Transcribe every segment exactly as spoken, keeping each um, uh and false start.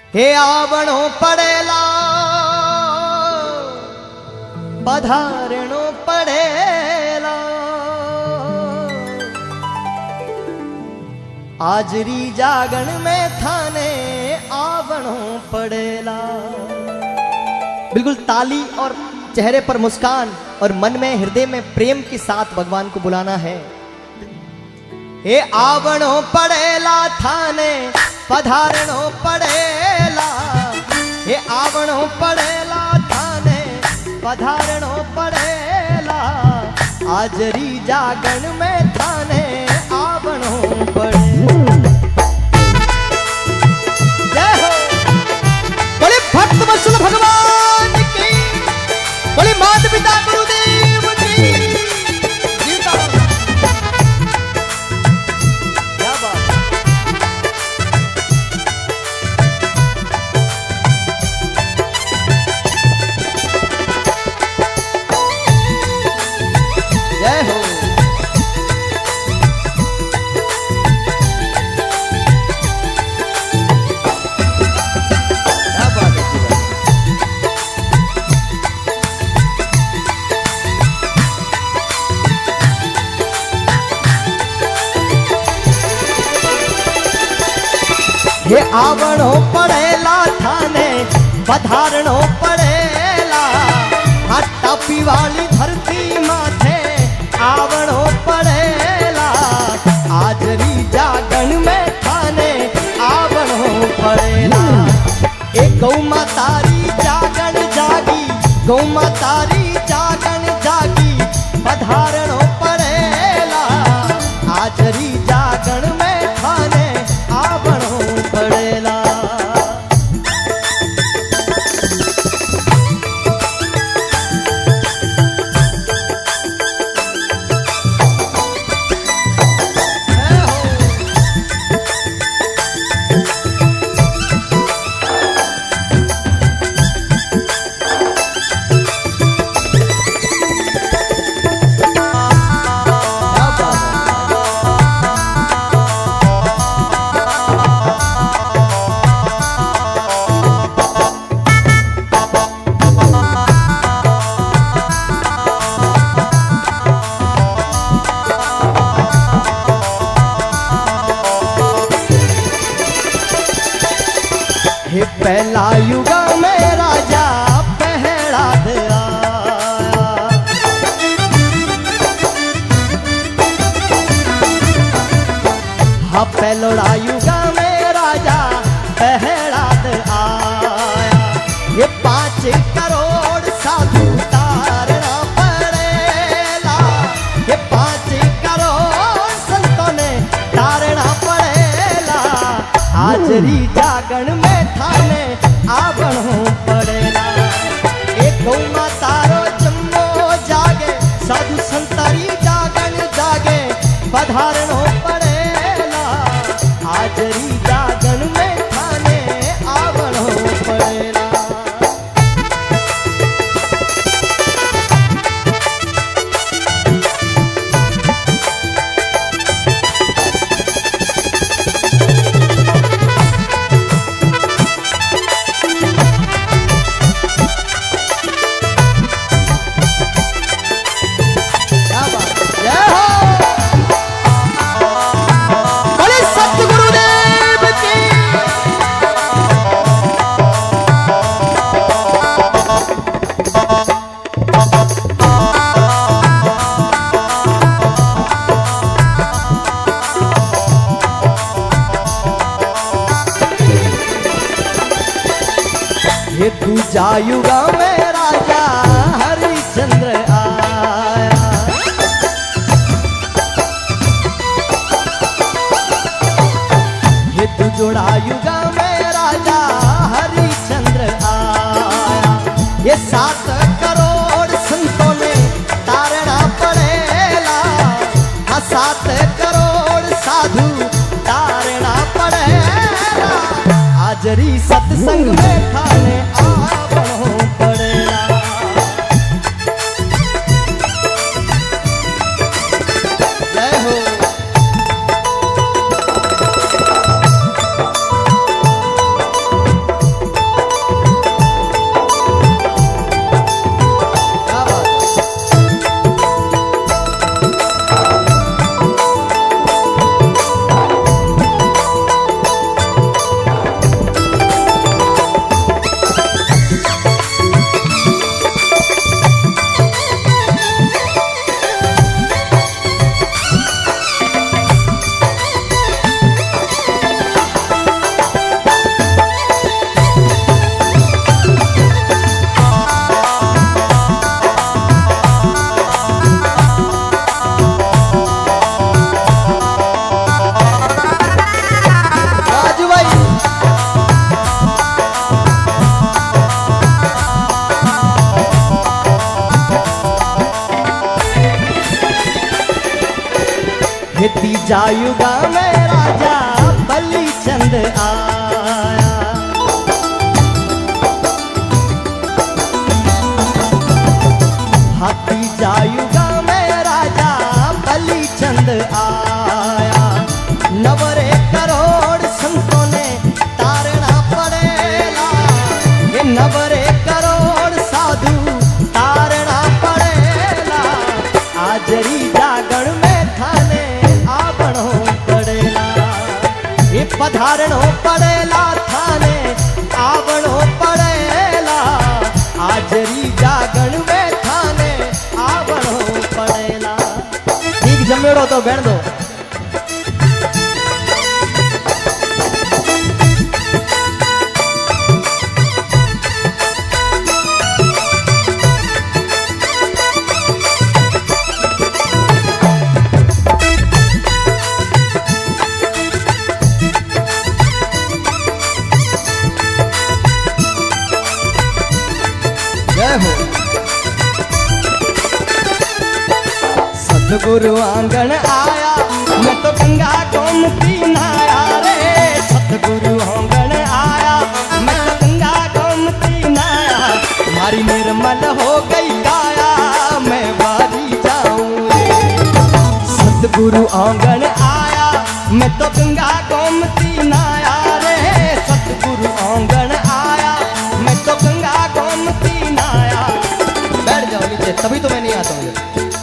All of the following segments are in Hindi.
हे आवणो पड़ेला पधारणो पड़ेला आजरी जागण में थाने आवणो पड़ेला। बिल्कुल ताली और चेहरे पर मुस्कान और मन में हृदय में प्रेम के साथ भगवान को बुलाना है। हे आवणो पड़ेला थाने पधारणो पड़ेला, हे आवणो पड़ेला थाने पधारणो पड़ेला आजरी जागण में थाने आवणो पड़ेला। जय हो बोले भक्त वत्सल भगवान की, बोले माता पिता गुरुदेव की। क्या बात जय हो। क्या बात है जी। हे आवणो पड़ेला थाने पधारणो पड़ेला हट्टा पीवाली धरती माथे आवणो पड़ेला आजरी जागण में थाने आवणो पड़ेला। ए गौ मातारी जागण जागी, गौ मातारी जागण जागी पधारणो पड़ेला आजरी जागण में थाने आवणो पड़ेला। हे पहला युगा में राजा पहला आया, हा पहलोड़ा युगा में राजा पहला आया। ये पांच करोड़ साधु तारना पड़ेला, ये पांच करोड़ संतों ने तारना पड़ेला आजरी जागण में थाने आवणो पड़ेला। एक गौ मातारो जम्मो जागे साधु संतारी जागण जागे पधारणो पड़ेला आजरी जागण में थाने आवणो पड़ेला। ये दूजा युगा में राजा हरिश्चंद्र आया, ये दूजोड़ा युगा में राजा हरिश्चंद्र आया। ये सात करोड़ संतों ने तारना पड़ेला, हाँ सात करोड़ साधु तारना पड़ेला आजरी सत्संग में थाने आवणो पड़ेला। जय हो जायुगा में राजा बलि चंद आया। हाथी जायुगा में राजा बलि चंद आया। नवरे करोड़ संतों ने तारना पड़ेला, ये नवरे करोड़ साधु तारना पड़ेला। आजरी जागरण में थाने आवणो पड़ेला, ये पधारणो पड़ेला थाने आवणो पड़ेला। आजरी जागरण में थाने आवणो पड़ेला। ठीक जमेड़ो तो भेण दो। सतगुरु आंगन आया, मैं तो गंगा गोमती नहाया रे। सतगुरु आंगन आया, मैं तो गंगा गोमती नहाया। तुम्हारी निर्मल हो गई काया, मैं बारी जाऊं रे। सतगुरु आंगन आया, मैं तो गंगा गोमती नहाया रे। सतगुरु आंगन आया, मैं तो गंगा गोमती नहाया। बैठ जाओ नीचे, तभी तो मैं नहीं आता हूँ।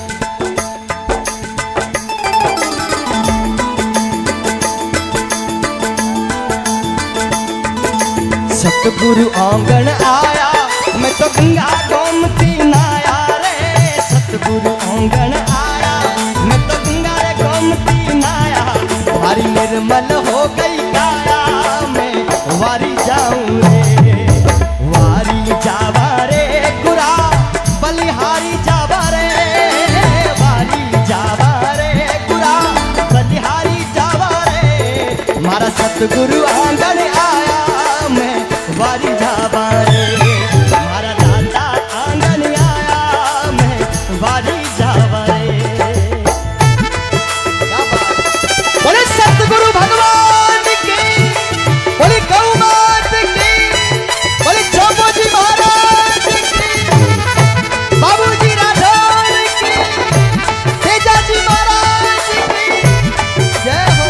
सतगुरु आंगन आया, मैं तो गंगा गोमती नहाया रे। सतगुरु आंगन आया, मैं तो गंगा गोमती नहाया। वारी निर्मल हो गई काया, मैं वारी जाऊं रे। वारी जावा रे गुरा बलिहारी जावा रे। वारी जावा रे गुरा बलिहारी जावा रे। मारा सतगुरु आंगन आया, मैं वारी जावा रे। हमारा दादा आंगन आया, मैं वारी जावा रे। क्या बात। बोले सतगुरु भगवान की, बोले गौ मात की, बोले चौबोजी महाराज की, बाबूजी राठौर की, तेजाजी महाराज की जय हो।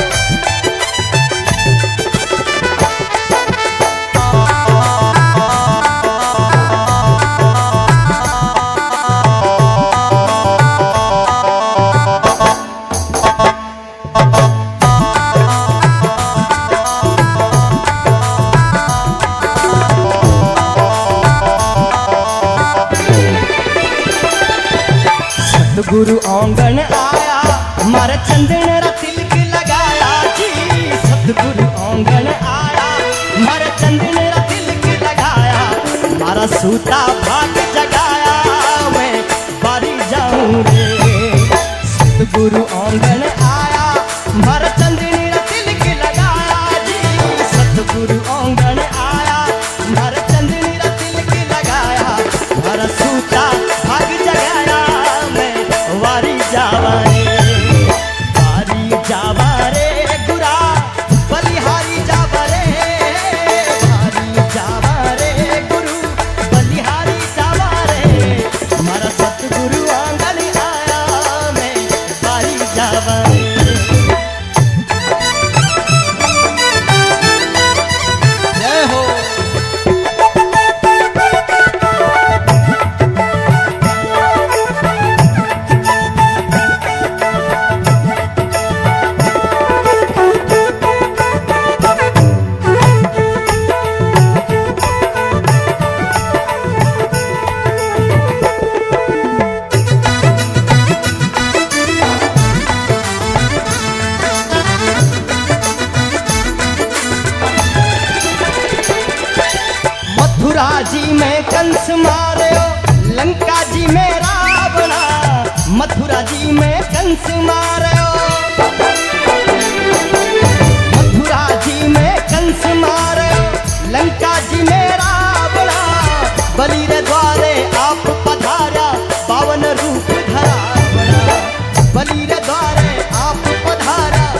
सतगुरु आंगन आया, मारा चंदन रा तिलक लगाया जी। सतगुरु आंगन आया, मारा चंदन रा तिलक लगाया। मारा सूता भाग जगाया, मैं बारी जाऊं रे। सतगुरु आंगन आया, मारा चंदन रा तिलक लगाया जी। सतगुरु आंगन आया, मारा चंदन रा तिलक लगाया। मारा सूता भाग जगाया, वारी जावा रे। वारी जावा रे गुरा बलिहारी जावा रे। वारी जावा रे गुरु बलिहारी जावा रे। हमारा सतगुरु आंगन आया, मैं वारी जावा रे। जय हो। मथुरा जी में कंस मारो, लंका जी में रावणा। मथुरा जी में कंस मारो, मथुरा जी में कंस मारो। लंका जी में रावणा। बलि रे द्वारे आप पधारा, पावन रूप धरा। बलि रे द्वारे आप पधारा,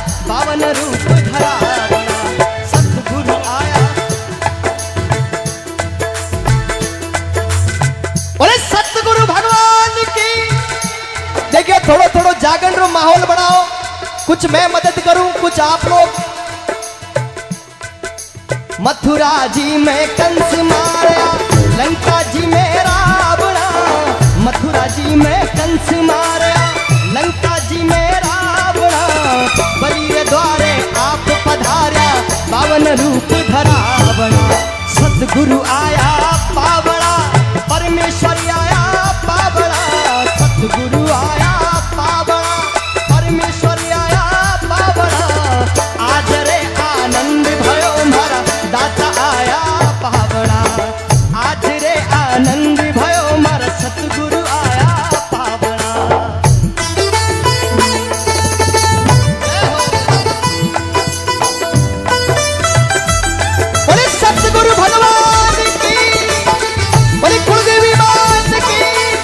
कुछ मैं मदद करूं, कुछ आप लोग। मथुरा जी में कंस मारया, लंका जी में रावणा। मथुरा जी में कंस मारया, लंका जी में रावणा। बलि रे द्वारे आप पधार्या, पावन रूप धरावणा। सतगुरु आया पावड़ा, परमेश्वर आया पावड़ा। सतगुरु आया पावड़ा, परमेश्वर आया पावड़ा। आज रे आनंद भयो मारा, दाता आया पावड़ा। आज रे आनंद भयो मारा, सतगुरु आया पावड़ा। बोले सतगुरु भगवान की, बोले कुलदेवी मात की।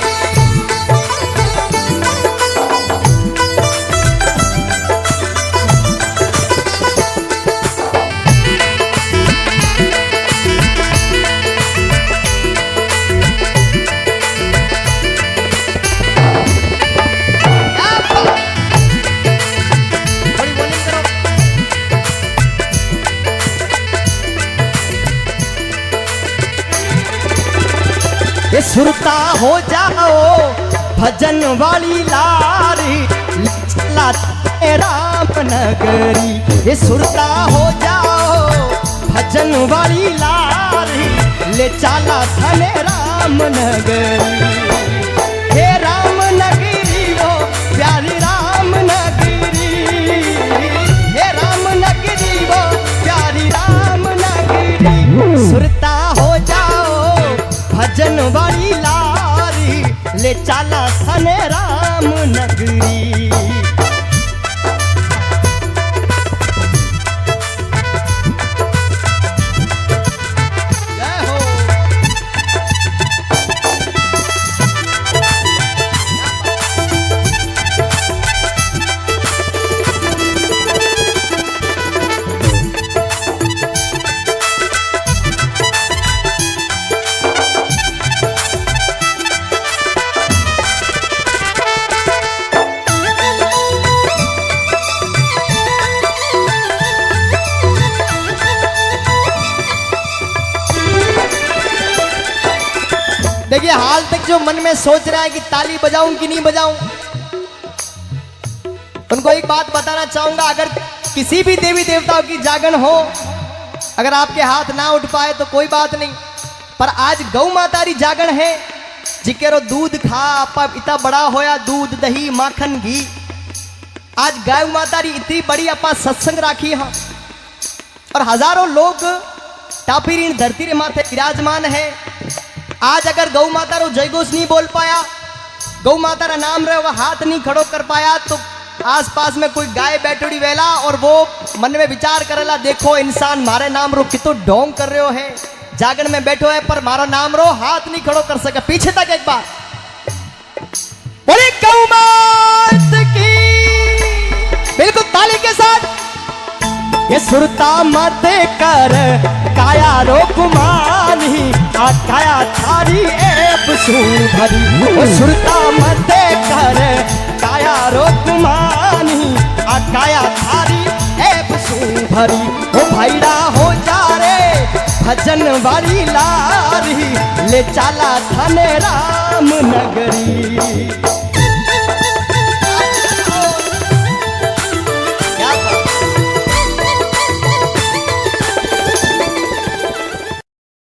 ये सुरता हो जाओ भजन वाली लारी, चला राम नगरी। ये सुरता हो जाओ भजन वाली लारी, ले चाला थने राम नगरी। हे राम नगरी वो प्यारी राम नगरी। हे राम नगरी वो प्यारी राम नगरी। सुरता हो जाओ भजन वाली लारी, ले चाला सने राम नगरी। जय हो। देखिए हाल तक जो मन में सोच रहा है कि ताली बजाऊं कि नहीं बजाऊं, उनको एक बात बताना चाहूंगा। अगर किसी भी देवी देवताओं की जागरण हो, अगर आपके हाथ ना उठ पाए तो कोई बात नहीं, पर आज गौ माता री जागरण है। जिकेरो दूध खा आपा इतना बड़ा होया, दूध दही माखन घी। आज गाय माता री इतनी बड़ी अपा सत्संग राखी है, और हजारों लोग टापी री धरती रे माथे विराजमान है। आज अगर गौ माता रो जय घोष नहीं बोल पाया, गौ माता रा नाम रहे वह हाथ नहीं खड़ो कर पाया, तो आसपास में कोई गाय बैठोड़ी वेला और वो मन में विचार करेला, देखो इंसान मारे नाम रो कितो ढोंग कर रहे हो है, जागरण में बैठो है पर मारा नाम रो हाथ नहीं खड़ो कर सके। पीछे तक एक बार बोले गौ माता की, बिल्कुल ताली के साथ। ये सुरता मत कर काया रो कुमानी, आ काया थारी एप सुभरी। वो सुरता मत कर काया रो कुमानी, आ काया थारी एप सुभरी। ओ भाईड़ा हो जा रे भजन वाली लारी, ले चाला थने राम नगरी।